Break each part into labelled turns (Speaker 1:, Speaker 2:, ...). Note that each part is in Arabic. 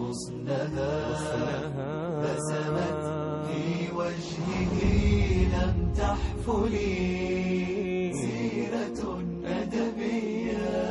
Speaker 1: حسنها بسمت في وجهه لم تحفلي سيرة أدبية.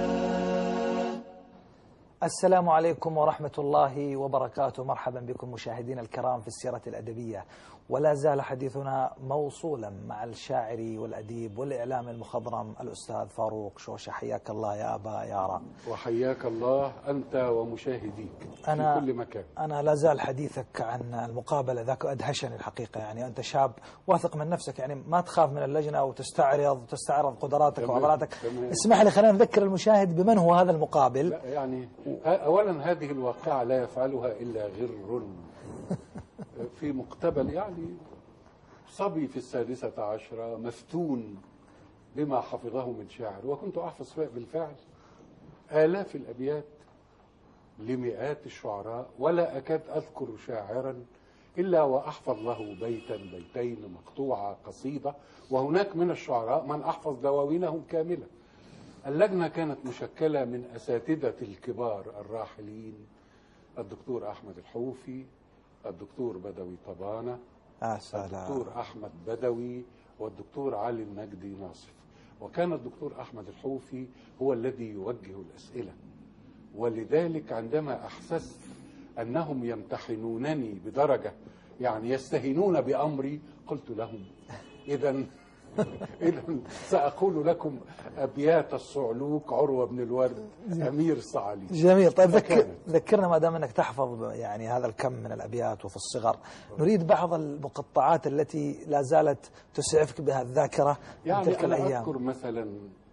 Speaker 2: السلام عليكم ورحمة الله وبركاته. مرحبا بكم مشاهدينا الكرام في السيرة الأدبية، ولا زال حديثنا موصولا مع الشاعر والأديب والإعلام المخضرم الأستاذ فاروق شوشة. حياك الله يا أبا يارا.
Speaker 3: وحياك الله أنت ومشاهديك في كل مكان.
Speaker 2: أنا لا زال حديثك عن المقابلة ذاك أدهشني الحقيقة. يعني أنت شاب واثق من نفسك، يعني ما تخاف من اللجنة وتستعرض قدراتك وعضلاتك. اسمح لي خلينا نذكر المشاهد بمن هو هذا المقابل.
Speaker 3: لا يعني أولا هذه الواقعة لا يفعلها إلا غر في مقتبل، يعني صبي في 16 مفتون بما حفظه من شعر، وكنت أحفظ بالفعل آلاف الأبيات لمئات الشعراء، ولا أكاد أذكر شاعرا إلا وأحفظ له بيتا بيتين مقطوعة قصيدة، وهناك من الشعراء من أحفظ دواوينهم كاملة. اللجنة كانت مشكلة من أساتذة الكبار الراحلين: الدكتور أحمد الحوفي، الدكتور بدوي طبانة، الدكتور أحمد بدوي، والدكتور علي النجدي ناصف. وكان الدكتور أحمد الحوفي هو الذي يوجه الأسئلة، ولذلك عندما أحسست أنهم يمتحنونني بدرجة يعني يستهينون بأمري، قلت لهم إذن سأقول لكم أبيات الصعلوك عروة بن الورد أمير صعلي.
Speaker 2: جميل. طيب ذكرنا ما دام أنك تحفظ يعني هذا الكم من الأبيات وفي الصغر، نريد بعض المقطعات التي لا زالت تسعفك بها الذاكرة
Speaker 3: يعني
Speaker 2: من تلك الأيام.
Speaker 3: أنا أذكر مثلا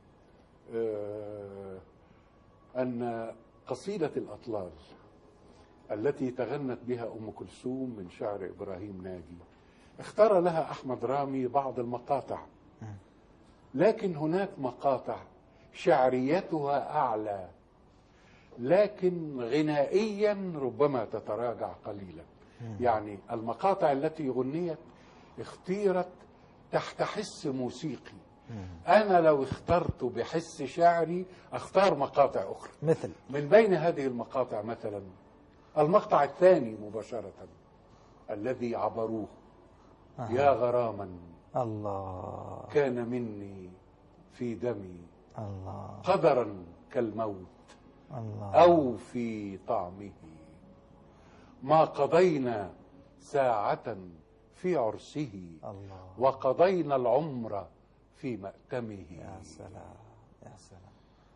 Speaker 3: أن قصيدة الأطلال التي تغنت بها أم كلثوم من شعر إبراهيم ناجي اختار لها أحمد رامي بعض المقاطع، لكن هناك مقاطع شعريتها أعلى لكن غنائيا ربما تتراجع قليلا. يعني المقاطع التي غنيت اختيرت تحت حس موسيقي. أنا لو اخترت بحس شعري أختار مقاطع أخرى.
Speaker 2: مثل
Speaker 3: من بين هذه المقاطع مثلا المقطع الثاني مباشرة الذي عبروه: يا غراما
Speaker 2: الله
Speaker 3: كان مني في دمي
Speaker 2: الله
Speaker 3: قدرا كالموت
Speaker 2: الله
Speaker 3: أو في طعمه، ما قضينا ساعة في عرسه
Speaker 2: الله
Speaker 3: وقضينا العمر في مأتمه.
Speaker 2: يا سلام يا سلام.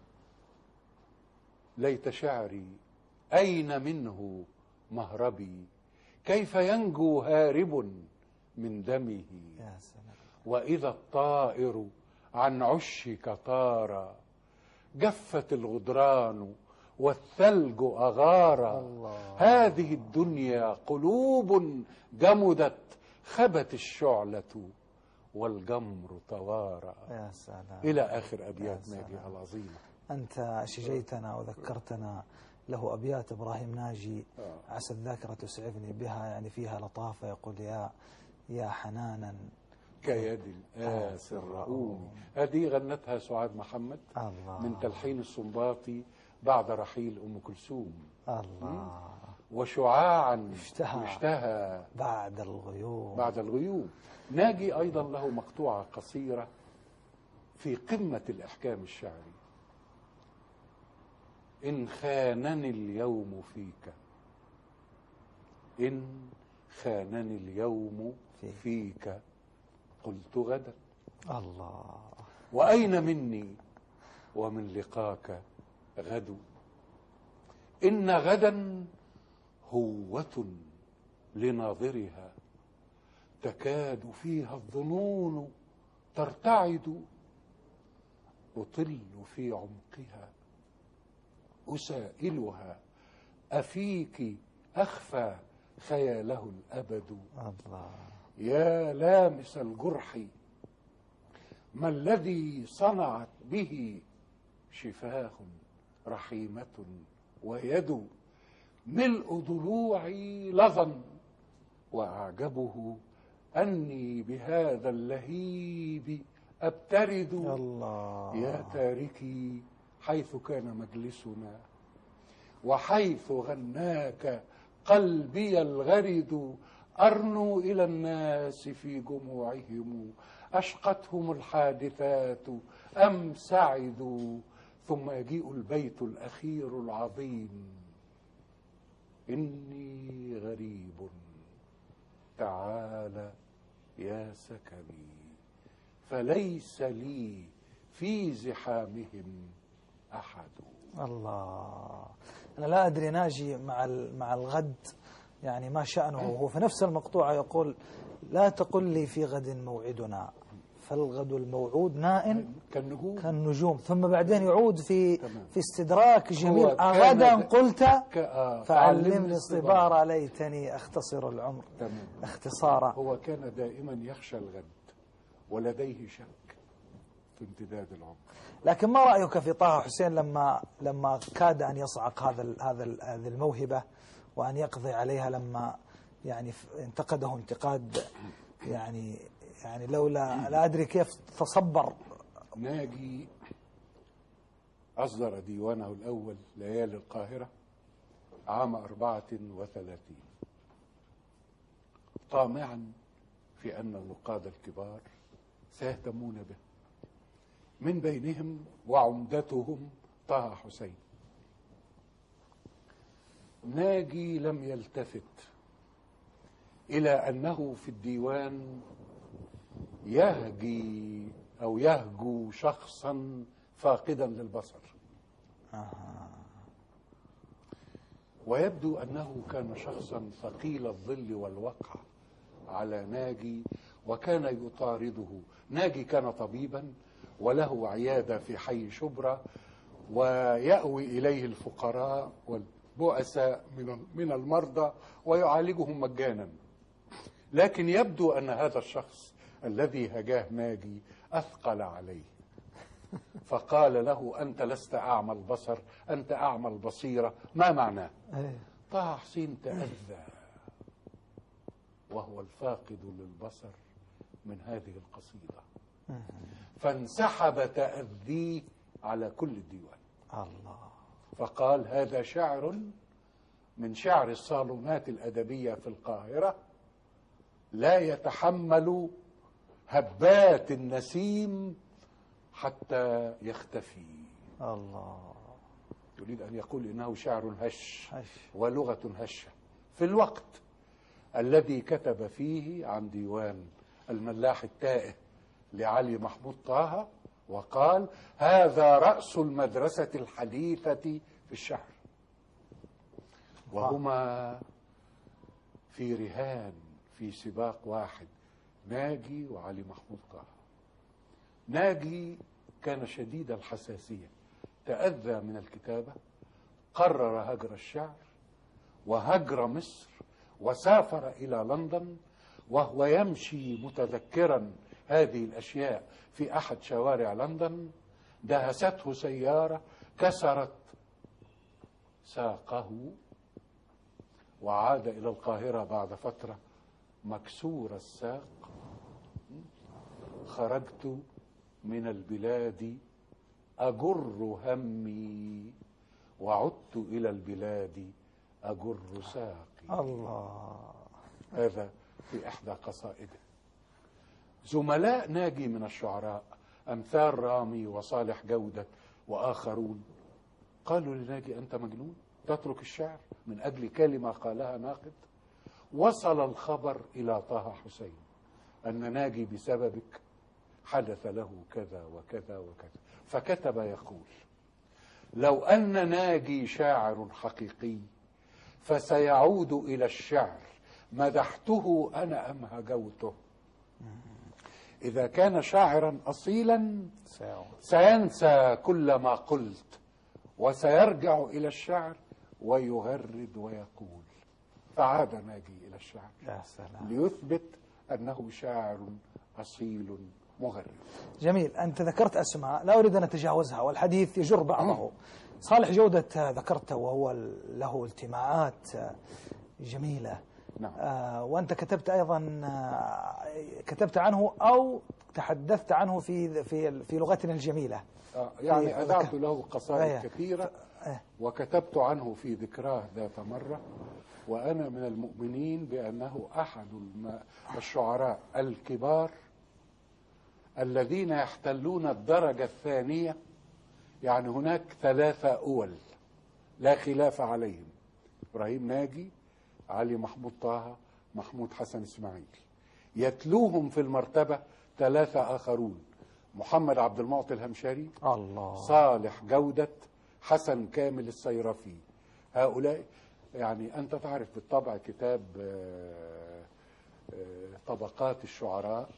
Speaker 3: ليت شعري أين منه مهربي، كيف ينجو هارب من دمه.
Speaker 2: يا سلام.
Speaker 3: وإذا الطائر عن عشك طار، جفت الغدران والثلج أغار. هذه الدنيا قلوب جمدت، خبت الشعلة والجمر توارى.
Speaker 2: يا سلام.
Speaker 3: إلى آخر أبيات ناجي العظيمة.
Speaker 2: أنت شجيتنا وذكرتنا له أبيات إبراهيم ناجي عسى الذاكرة تسعفني بها، يعني فيها لطافة. يقول يا حنانا
Speaker 3: كيد الآس الرؤوم. هذه غنتها سعاد محمد
Speaker 2: الله.
Speaker 3: من تلحين السنباطي بعد رحيل أم كلثوم.
Speaker 2: الله.
Speaker 3: وشعاعا
Speaker 2: اشتهى بعد الغيوم.
Speaker 3: ناجي أيضا له مقطوعة قصيرة في قمة الإحكام الشعري: إن خانني اليوم فيك، إن خانني اليوم فيك قلت غدا.
Speaker 2: الله.
Speaker 3: وأين مني ومن لقاك غد، إن غدا هوة لناظرها، تكاد فيها الظنون ترتعد، أطل في عمقها أسائلها، أفيك أخفى خياله الأبد.
Speaker 2: الله.
Speaker 3: يا لامس الجرح، ما الذي صنعت به شفاه رحيمة ويد، ملء ضلوعي لظى، وأعجبه أني بهذا اللهيب أبترد.
Speaker 2: الله.
Speaker 3: يا تاركي حيث كان مجلسنا، وحيث غناك قلبي الغرد أرنوا إلى الناس في جموعهم أشقتهم الحادثات أم سعدوا ثم يجيء البيت الأخير العظيم إني غريب تعال يا سكني فليس لي في زحامهم أحد.
Speaker 2: الله. أنا لا أدري ناجي مع الغد يعني ما شأنه. هو في نفس المقطوعة يقول لا تقل لي في غد موعدنا فالغد الموعود نائم كالنجوم. ثم بعدين يعود في استدراك جميل غدا قلت فعلمني الصبار ليتني أختصر العمر اختصارا.
Speaker 3: هو كان دائما يخشى الغد ولديه شك في امتداد العمر.
Speaker 2: لكن ما رأيك في طه حسين لما كاد أن يصعق هذه الموهبة وأن يقضي عليها، لما يعني انتقده انتقاد يعني لولا لا أدري كيف تصبر.
Speaker 3: ناجي أصدر ديوانه الأول ليالي القاهرة عام 34 طامعا في أن النقاد الكبار سيهتمون به، من بينهم وعمدتهم طه حسين. ناجي لم يلتفت إلى أنه في الديوان يهجي أو يهجو شخصا فاقدا للبصر. ويبدو أنه كان شخصا ثقيل الظل والوقع على ناجي وكان يطارده. ناجي كان طبيبا وله عيادة في حي شبرا ويأوي إليه الفقراء والبؤساء من المرضى ويعالجهم مجانا، لكن يبدو أن هذا الشخص الذي هجاه ناجي أثقل عليه، فقال له أنت لست أعمى البصر، أنت أعمى البصيرة. ما معناه؟ طه حسين تأذى وهو الفاقد للبصر من هذه القصيدة، فانسحب تأذيه على كل الديوان.
Speaker 2: الله.
Speaker 3: فقال هذا شعر من شعر الصالونات الأدبية في القاهرة لا يتحمل هبات النسيم حتى يختفي.
Speaker 2: الله.
Speaker 3: يريد أن يقول إنه شعر هش ولغة هشة في الوقت الذي كتب فيه عن ديوان الملاح التائه لعلي محمود طه وقال هذا رأس المدرسة الحديثة في الشعر، وهما في رهان في سباق واحد، ناجي وعلي محمود طه. ناجي كان شديد الحساسية، تأذى من الكتابة، قرر هجر الشعر وهجر مصر وسافر إلى لندن، وهو يمشي متذكرا هذه الأشياء في أحد شوارع لندن دهسته سيارة كسرت ساقه وعاد إلى القاهرة بعد فترة مكسور الساق. خرجت من البلاد أجر همي وعدت إلى البلاد أجر ساقي.
Speaker 2: الله.
Speaker 3: هذا في إحدى قصائده. زملاء ناجي من الشعراء أمثال رامي وصالح جودة وآخرون قالوا لناجي أنت مجنون تترك الشعر من أجل كلمة قالها ناقد. وصل الخبر إلى طه حسين أن ناجي بسببك حدث له كذا وكذا وكذا، فكتب يقول لو أن ناجي شاعر حقيقي فسيعود إلى الشعر مدحته أنا أم هجوته. إذا كان شاعرا أصيلا سينسى كل ما قلت وسيرجع إلى الشعر ويغرد ويقول. فعاد ناجي إلى الشعر
Speaker 2: يا سلام.
Speaker 3: ليثبت أنه شاعر أصيل مغرد.
Speaker 2: جميل. أنت ذكرت أسماء لا أريد أن أتجاوزها والحديث يجر بعضه. صالح جودة ذكرته وهو له التماعات جميلة.
Speaker 3: نعم.
Speaker 2: وأنت كتبت أيضا كتبت عنه أو تحدثت عنه في لغتنا الجميلة.
Speaker 3: يعني أدعت له قصائد كثيرة وكتبت عنه في ذكراه ذات مرة، وأنا من المؤمنين بأنه أحد الشعراء الكبار الذين يحتلون الدرجة الثانية. يعني هناك 3 أول لا خلاف عليهم: إبراهيم ناجي، علي محمود طه، محمود حسن إسماعيل. يتلوهم في المرتبة 3 آخرون: محمد عبد المعطي الهمشري،
Speaker 2: الله،
Speaker 3: صالح جودة، حسن كامل السيرفي. هؤلاء يعني أنت تعرف بالطبع كتاب طبقات الشعراء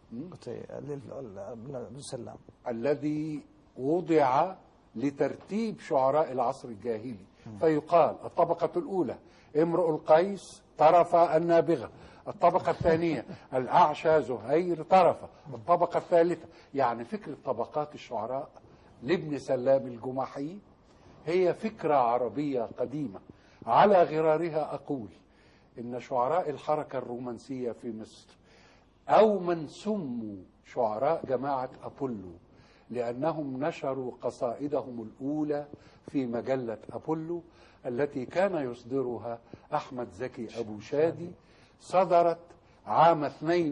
Speaker 2: سلام،
Speaker 3: الذي وضع لترتيب شعراء العصر الجاهلي. فيقال الطبقة الأولى امرؤ القيس طرفة النابغة، الطبقة الثانية الأعشى زهير طرفة، الطبقة الثالثة. يعني فكرة طبقات الشعراء لابن سلام الجمحي هي فكرة عربية قديمة. على غرارها أقول إن شعراء الحركة الرومانسية في مصر أو من سموا شعراء جماعة أبولو لأنهم نشروا قصائدهم الأولى في مجلة أبولو التي كان يصدرها أحمد زكي أبو شادي، صدرت عام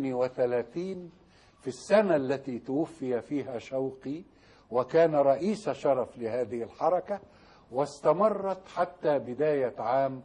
Speaker 3: 32 في السنة التي توفي فيها شوقي، وكان رئيس شرف لهذه الحركة، واستمرت حتى بداية عام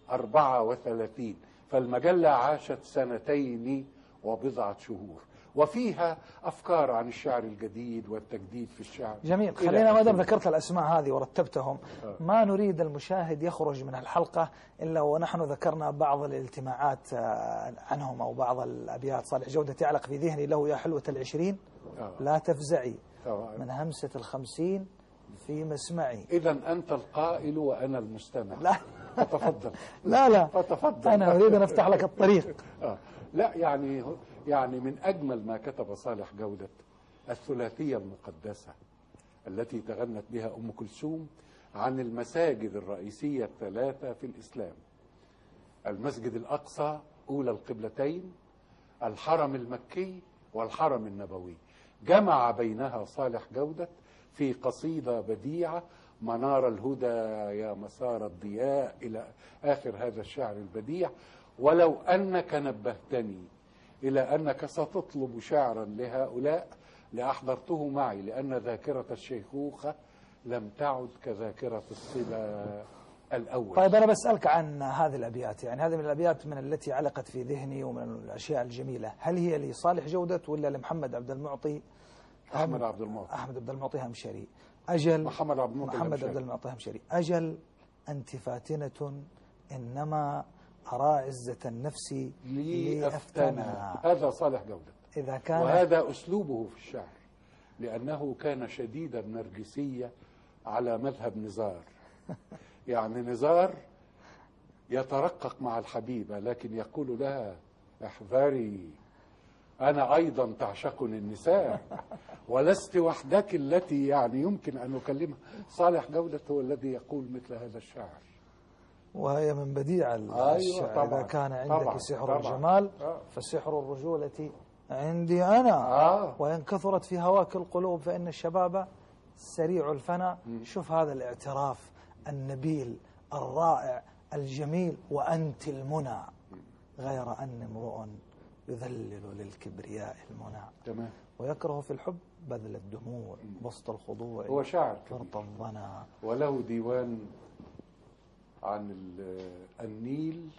Speaker 3: 34. فالمجلة عاشت 2 وبضعة شهور، وفيها أفكار عن الشعر الجديد والتجديد في الشعر.
Speaker 2: جميل. خلينا ما دام ذكرت الأسماء هذه ورتبتهم، ما نريد المشاهد يخرج من الحلقة إلا ونحن ذكرنا بعض الالتماعات عنهم أو بعض الأبيات. صالح جودة يعلق في ذهني: له يا حلوة 20 لا تفزعي من همسة 50 في مسمعي.
Speaker 3: إذن أنت القائل وأنا المستمع.
Speaker 2: لا
Speaker 3: فتفضل.
Speaker 2: لا
Speaker 3: فتفضل.
Speaker 2: أنا أريد أن أفتح لك الطريق.
Speaker 3: لا يعني من أجمل ما كتب صالح جودة الثلاثية المقدسة التي تغنت بها أم كلثوم عن المساجد الرئيسية 3 في الإسلام: المسجد الأقصى أولى القبلتين، الحرم المكي، والحرم النبوي. جمع بينها صالح جودة في قصيدة بديعة: منار الهدى يا مسار الضياء، إلى آخر هذا الشعر البديع. ولو أنك نبهتني إلى أنك ستطلب شعرا لهؤلاء لأحضرته معي، لأن ذاكرة الشيخوخة لم تعد كذاكرة الصبا الأول.
Speaker 2: طيب أنا بسألك عن هذه الأبيات، يعني هذه من الأبيات من التي علقت في ذهني ومن الأشياء الجميلة. هل هي لصالح جودة ولا لمحمد عبد المعطي؟
Speaker 3: أحمد عبد المعطي.
Speaker 2: أحمد عبد المعطي همشري. أجل
Speaker 3: محمد عبد
Speaker 2: المعطي همشري. أجل أنت فاتنة إنما أرى عزة النفس لي أفتنا.
Speaker 3: هذا صالح جودة،
Speaker 2: إذا كان
Speaker 3: وهذا أسلوبه في الشعر، لأنه كان شديد النرجسية على مذهب نزار. يعني نزار يترقق مع الحبيبة لكن يقول لها: احذري، أنا أيضا تعشقني النساء ولست وحدك التي يعني يمكن أن أكلمها. صالح جودة هو الذي يقول مثل هذا الشعر،
Speaker 2: وهي من بديع الشعر.
Speaker 3: طبعًا
Speaker 2: إذا كان عندك
Speaker 3: طبعًا
Speaker 2: سحر الجمال فسحر الرجولة عندي أنا، وإن كثرت في هواك القلوب فإن الشباب سريع الفنا. شوف هذا الاعتراف النبيل الرائع الجميل: وأنت المنى غير أن امرؤ يذلل للكبرياء المنى.
Speaker 3: تمام.
Speaker 2: ويكره في الحب بذل الدموع بسط الخضوع.
Speaker 3: هو شاعر
Speaker 2: فرط الظنا.
Speaker 3: وله ديوان عن النيل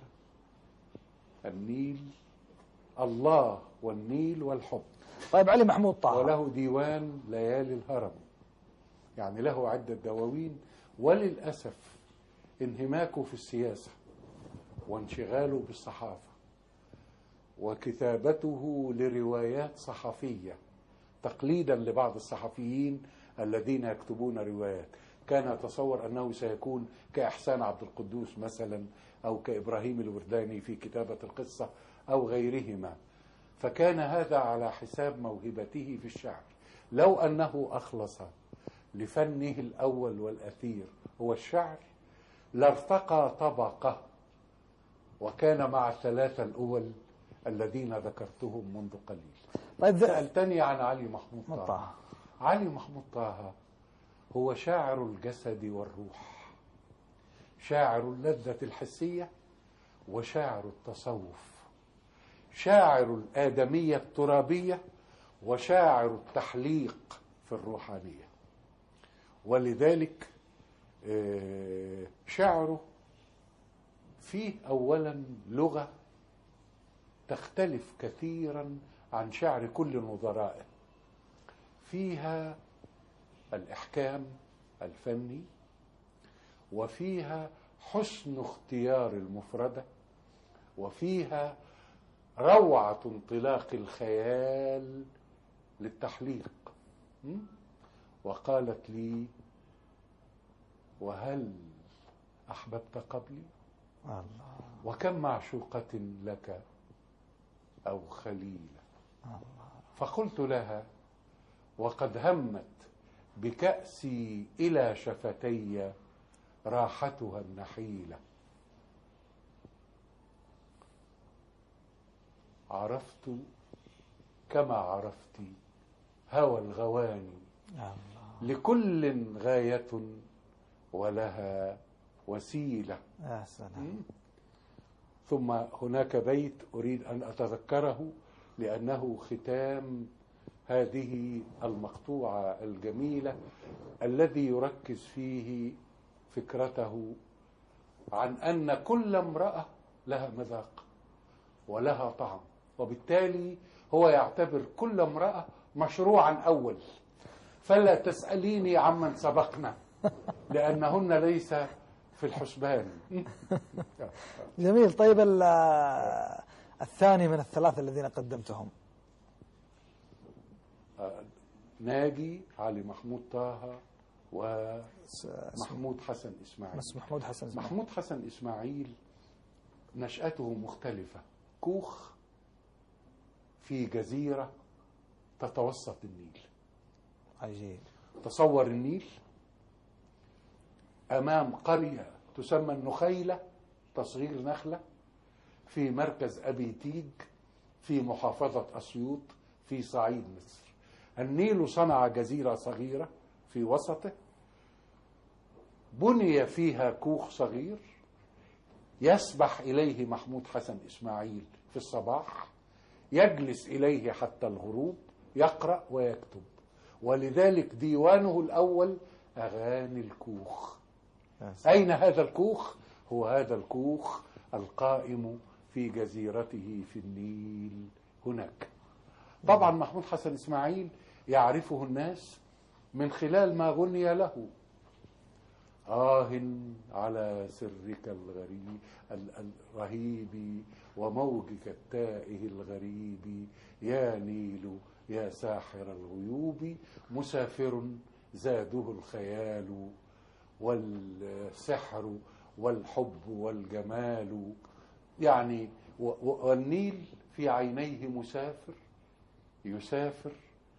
Speaker 3: الله والنيل والحب.
Speaker 2: طيب علي محمود طه،
Speaker 3: وله ديوان ليالي الهرم. يعني له عدة دواوين. وللأسف انهماكه في السياسة وانشغاله بالصحافة وكتابته لروايات صحفية تقليدا لبعض الصحفيين الذين يكتبون روايات، كان يتصور أنه سيكون كإحسان عبد القدوس مثلا أو كإبراهيم الورداني في كتابة القصة أو غيرهما. فكان هذا على حساب موهبته في الشعر. لو أنه أخلص لفنه الأول والأثير هو الشعر لارتقى طبقة، وكان مع ال3 الأول الذين ذكرتهم منذ قليل.
Speaker 2: طيب
Speaker 3: سألتني عن علي محمود طه. علي محمود طه هو شاعر الجسد والروح. شاعر اللذة الحسية وشاعر التصوف، شاعر الآدمية الترابية وشاعر التحليق في الروحانية. ولذلك شعره فيه أولا لغة تختلف كثيرا عن شعر كل نظرائه، فيها الإحكام الفني، وفيها حسن اختيار المفردة، وفيها روعة انطلاق الخيال للتحليق. وقالت لي: وهل أحببت قبلي؟
Speaker 2: الله.
Speaker 3: وكم معشوقة لك أو خليلة. فقلت لها: وقد همت بكأسي إلى شفتي راحتها النحيلة. عرفت كما عرفت هوى الغواني، لكل غاية ولها وسيلة.
Speaker 2: يا سلام.
Speaker 3: ثم هناك بيت أريد أن أتذكره لأنه ختام هذه المقطوعة الجميلة، الذي يركز فيه فكرته عن أن كل امرأة لها مذاق ولها طعم، وبالتالي هو يعتبر كل امرأة مشروعا أول. فلا تسأليني عمن سبقنا لأنهن ليس في الحسبان.
Speaker 2: جميل. طيب الثاني من الثلاثة الذين قدمتهم؟
Speaker 3: ناجي علي محمود طه ومحمود حسن إسماعيل. محمود حسن إسماعيل نشأته مختلفة، كوخ في جزيرة تتوسط النيل.
Speaker 2: عجيب.
Speaker 3: تصور النيل أمام قرية تسمى النخيلة، تصغير نخلة، في مركز أبي تيج في محافظة أسيوط في صعيد مصر. النيل صنع جزيرة صغيرة في وسطه، بني فيها كوخ صغير يسبح إليه محمود حسن إسماعيل في الصباح، يجلس إليه حتى الغروب، يقرأ ويكتب. ولذلك ديوانه الأول أغاني الكوخ. أين هذا الكوخ؟ هو هذا الكوخ القائم في جزيرته في النيل هناك. طبعا محمود حسن إسماعيل يعرفه الناس من خلال ما غني له: على سرك الرهيب وموجك التائه الغريب، يا نيل يا ساحر الغيوب، مسافر زاده الخيال والسحر والحب والجمال. يعني والنيل في عينيه مسافر يسافر،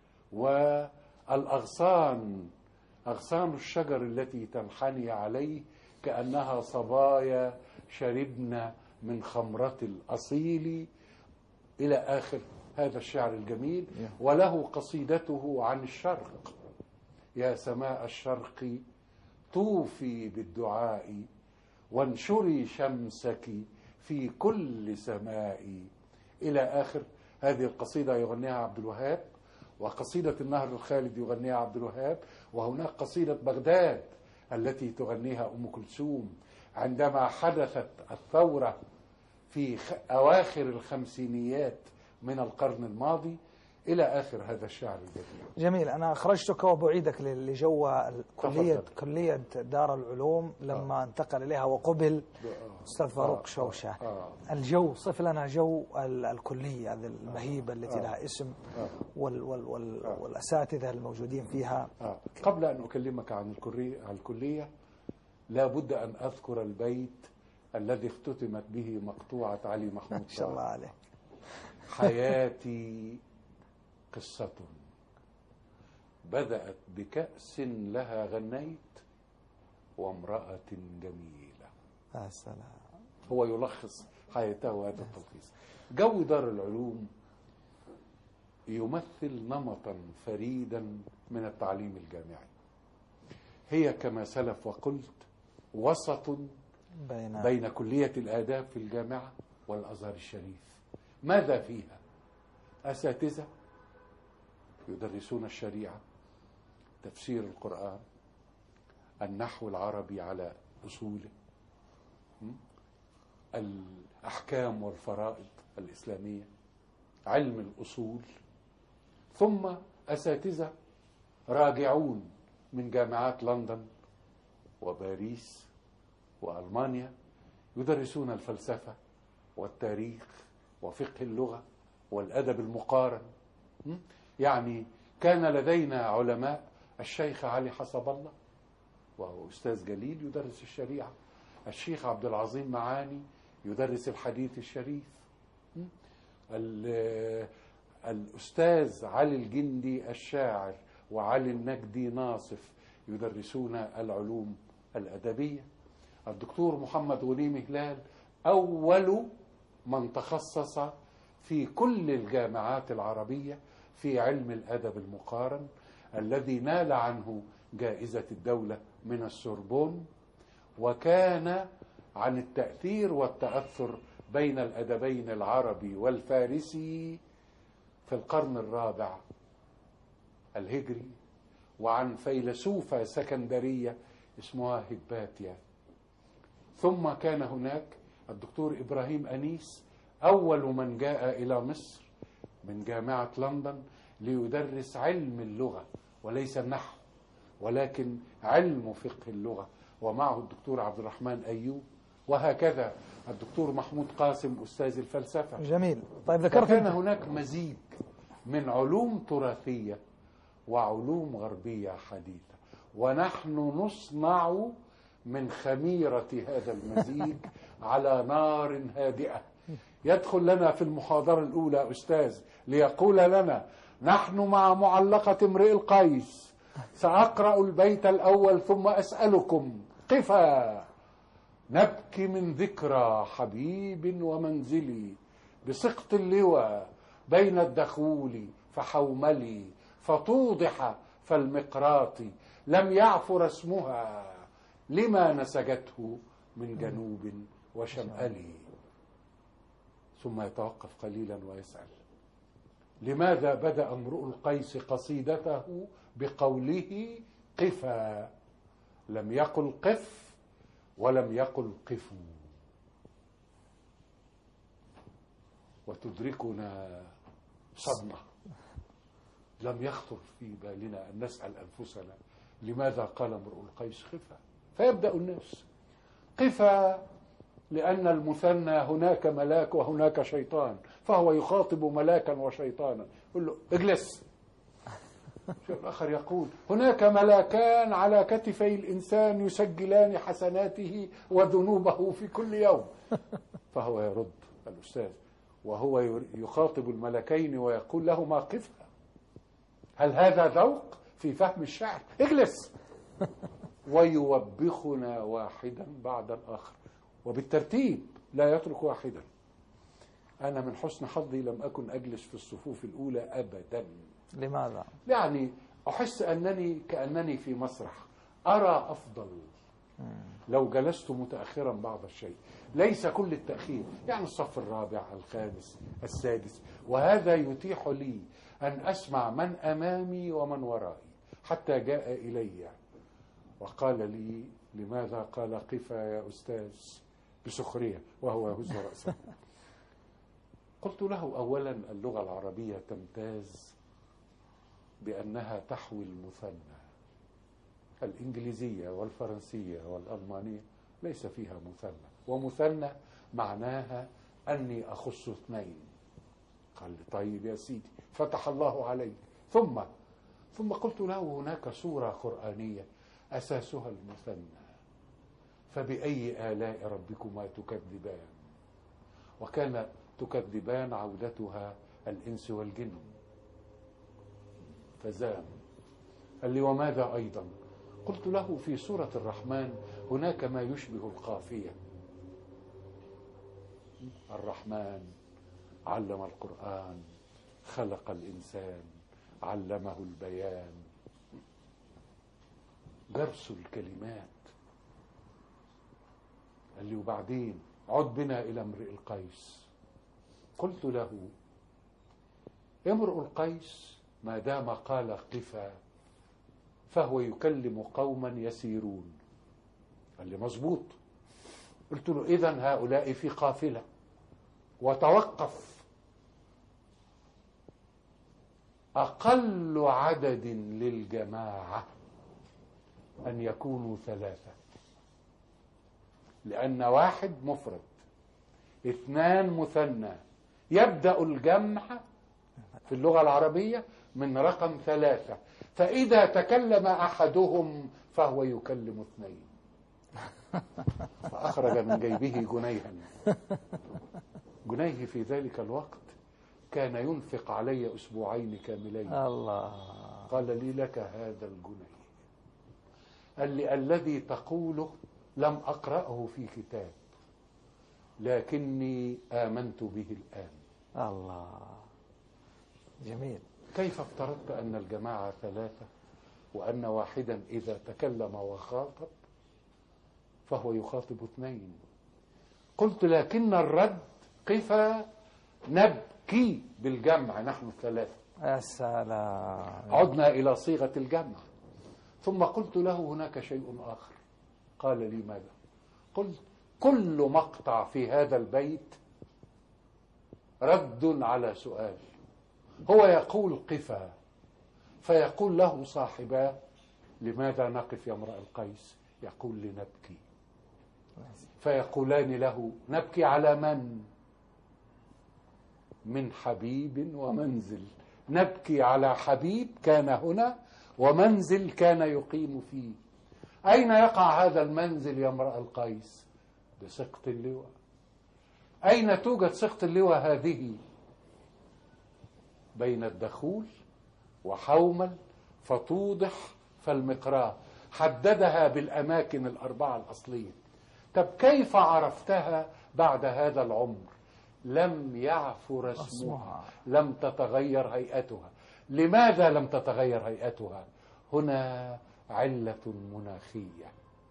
Speaker 3: والأغصان، أغصان الشجر التي تنحني عليه كأنها صبايا شربنا من خمرة الأصيل، إلى آخر هذا الشعر الجميل. وله قصيدته عن الشرق: يا سماء الشرق طوفي بالدعاء، وانشري شمسك في كل سماء، إلى آخر هذه القصيدة يغنيها عبد الوهاب، وقصيدة النهر الخالد يغنيها عبد الوهاب، وهناك قصيدة بغداد التي تغنيها أم كلثوم عندما حدثت الثورة في أواخر الخمسينيات من القرن الماضي، إلى آخر هذا الشعر الجميل.
Speaker 2: جميل. أنا أخرجتك وبعيدك لجو كلية دار العلوم لما انتقل إليها وقبل أستاذ فاروق شوشة. الجو، صف لنا جو الكلية هذه المهيبة التي لها اسم والأساتذة الموجودين فيها.
Speaker 3: قبل أن أكلمك عن الكلية لا بد أن أذكر البيت الذي اختتمت به مقطوعة علي محمود
Speaker 2: ما شاء الله عليه:
Speaker 3: حياتي قصة بدأت بكأس لها غنيت وامرأة جميلة.
Speaker 2: يا سلام.
Speaker 3: هو يلخص حياته هذا التلخيص. جو دار العلوم يمثل نمطا فريدا من التعليم الجامعي. هي كما سلف وقلت وسط بين كلية الآداب في الجامعة والأزهر الشريف. ماذا فيها؟ أساتذة يدرسون الشريعة، تفسير القرآن، النحو العربي على أصوله، الأحكام والفرائض الإسلامية، علم الأصول، ثم أساتذة راجعون من جامعات لندن وباريس وألمانيا يدرسون الفلسفة والتاريخ وفقه اللغة والأدب المقارن. يعني كان لدينا علماء، الشيخ علي حسب الله وهو أستاذ جليل يدرس الشريعة، الشيخ عبد العظيم معاني يدرس الحديث الشريف، الأستاذ علي الجندي الشاعر وعلي النجدي ناصف يدرسون العلوم الأدبية، الدكتور محمد غنيم هلال أول من تخصص في كل الجامعات العربية في علم الأدب المقارن الذي نال عنه جائزة الدولة من السوربون، وكان عن التأثير والتأثر بين الأدبين العربي والفارسي في القرن الرابع الهجري، وعن فيلسوفة سكندرية اسمها هباتيا. ثم كان هناك الدكتور إبراهيم أنيس أول من جاء إلى مصر من جامعة لندن ليدرس علم اللغة وليس النحو ولكن علم فقه اللغة، ومعه الدكتور عبد الرحمن أيوب، وهكذا الدكتور محمود قاسم أستاذ الفلسفة.
Speaker 2: جميل. طيب ذكرت
Speaker 3: كان هناك مزيج من علوم تراثية وعلوم غربية حديثة، ونحن نصنع من خميرة هذا المزيج على نار هادئة. يدخل لنا في المحاضرة الأولى أستاذ ليقول لنا: نحن مع معلقة امرئ القيس، سأقرأ البيت الأول ثم أسألكم قفا، نبكي من ذكرى حبيب ومنزلي، بسقط اللوى بين الدخول فحوملي، فتوضح فالمقراط لم يعفر اسمها، لما نسجته من جنوب وشمال. ثم يتوقف قليلا ويسأل: لماذا بدأ امرؤ القيس قصيدته بقوله قفا، لم يقل قف ولم يقل قفوا؟ وتدركنا صدمة، لم يخطر في بالنا أن نسأل أنفسنا لماذا قال امرؤ القيس قفا. فيبدأ الناس قفا لأن المثنى هناك ملاك وهناك شيطان، فهو يخاطب ملاكا وشيطانا، يقول له اجلس. الآخر يقول هناك ملاكان على كتفي الإنسان يسجلان حسناته وذنوبه في كل يوم. فهو يرد الأستاذ وهو يخاطب الملكين ويقول لهما قفا. هل هذا ذوق في فهم الشعر؟ اجلس. ويوبخنا واحدا بعد الآخر وبالترتيب لا يترك واحدا. أنا من حسن حظي لم أكن أجلس في الصفوف الأولى أبدا.
Speaker 2: لماذا؟
Speaker 3: يعني أحس كأنني في مسرح، أرى أفضل لو جلست متأخرا بعض الشيء، ليس كل التأخير، يعني الصف الرابع الخامس السادس، وهذا يتيح لي أن أسمع من أمامي ومن ورائي. حتى جاء إلي وقال لي لماذا قال قفا يا أستاذ بسخرية وهو يهز رأسه. قلت له أولا اللغة العربية تمتاز بأنها تحوي المثنى، الإنجليزية والفرنسية والألمانية ليس فيها مثنى، ومثنى معناها أني أخص اثنين. قال لي طيب يا سيدي، فتح الله عليك. ثم قلت له هناك سورة قرآنية أساسها المثنى، فبأي آلاء ربكما تكذبان؟ وكان تكذبان عودتها الإنس والجن، فزام. قال لي وماذا أيضا؟ قلت له في سورة الرحمن هناك ما يشبه القافية. الرحمن علم القرآن، خلق الإنسان، علمه البيان. جرس الكلمات قال لي وبعدين عد بنا إلى امرئ القيس. قلت له امرؤ القيس ما دام قال قفا فهو يكلم قوما يسيرون. قال لي مظبوط. قلت له إذن هؤلاء في قافلة، وتوقف. أقل عدد للجماعة أن يكونوا 3، لأن 1 مفرد، 2 مثنى. يبدأ الجمع في اللغة العربية من رقم 3، فإذا تكلم أحدهم فهو يكلم 2. فأخرج من جيبه جنيها. جنيه في ذلك الوقت كان ينفق علي 2 كاملين.
Speaker 2: الله.
Speaker 3: قال لي لك هذا الجنيه. قال لي الذي تقوله لم أقرأه في كتاب، لكني آمنت به الآن.
Speaker 2: الله، جميل.
Speaker 3: كيف افترضت أن الجماعة 3 وأن واحدا إذا تكلم وخاطب فهو يخاطب 2؟ قلت لكن الرد قفا نبكي بالجمع نحن 3.
Speaker 2: يا سلام.
Speaker 3: عدنا إلى صيغة الجمع. ثم قلت له هناك شيء آخر. قال لي ماذا؟ قلت كل مقطع في هذا البيت رد على سؤال. هو يقول قفا، فيقول له صاحباه لماذا نقف يا امرأ القيس؟ يقول لنبكي. فيقولان له نبكي على من؟ من حبيب ومنزل. نبكي على حبيب كان هنا ومنزل كان يقيم فيه. أين يقع هذا المنزل يا امرأ القيس؟ بسقط اللواء. أين توجد سقط اللواء هذه؟ بين الدخول وحومل فتوضح فالمقراء. حددها بالأماكن ال4 الأصلية. طب كيف عرفتها بعد هذا العمر؟ لم يعفو رسمها، لم تتغير هيئتها. لماذا لم تتغير هيئتها؟ هنا علة مناخية.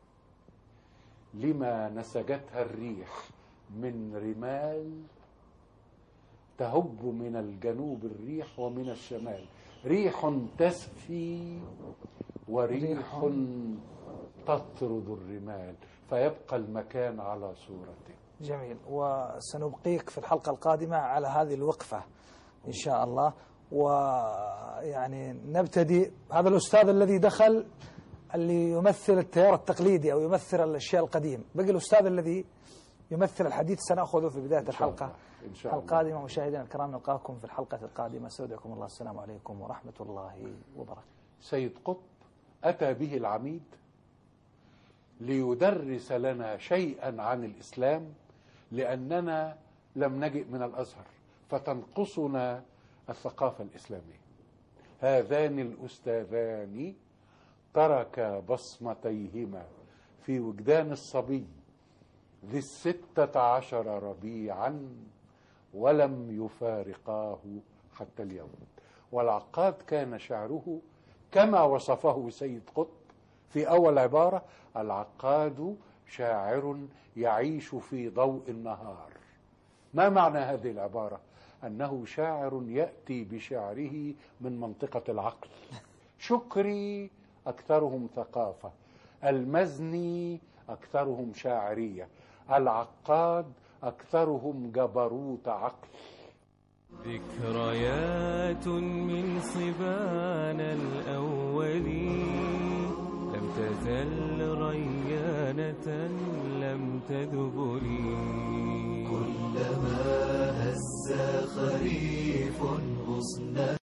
Speaker 3: لما نسجتها الريح من رمال تهب من الجنوب الريح ومن الشمال. ريح تسفي وريح تطرد الرمال، فيبقى المكان على صورته.
Speaker 2: جميل. وسنبقيك في الحلقة القادمة على هذه الوقفة إن شاء الله. ويعني نبتدي هذا الأستاذ الذي دخل اللي يمثل التيار التقليدي أو يمثل الأشياء القديم، بقي الأستاذ الذي يمثل الحديث سنأخذه في بداية الحلقة القادمة. مشاهدينا الكرام نلقاكم في الحلقة القادمة. استودعكم الله. السلام عليكم ورحمة الله وبركاته.
Speaker 3: سيد قطب أتى به العميد ليدرس لنا شيئا عن الإسلام، لأننا لم نجئ من الأزهر فتنقصنا الثقافة الإسلامية. هذان الأستاذان تركا بصمتيهما في وجدان الصبي ذي 16 ربيعا ولم يفارقاه حتى اليوم. والعقاد كان شعره كما وصفه سيد قطب في أول عبارة: العقاد شاعر يعيش في ضوء النهار. ما معنى هذه العبارة؟ أنه شاعر يأتي بشعره من منطقة العقل. شكري أكثرهم ثقافة، المزني أكثرهم شاعرية، العقاد أكثرهم جبروت عقل.
Speaker 1: ذكريات من صبان الأولين لم تزل ريانة لم تذبلي. كلما هز خريف غصن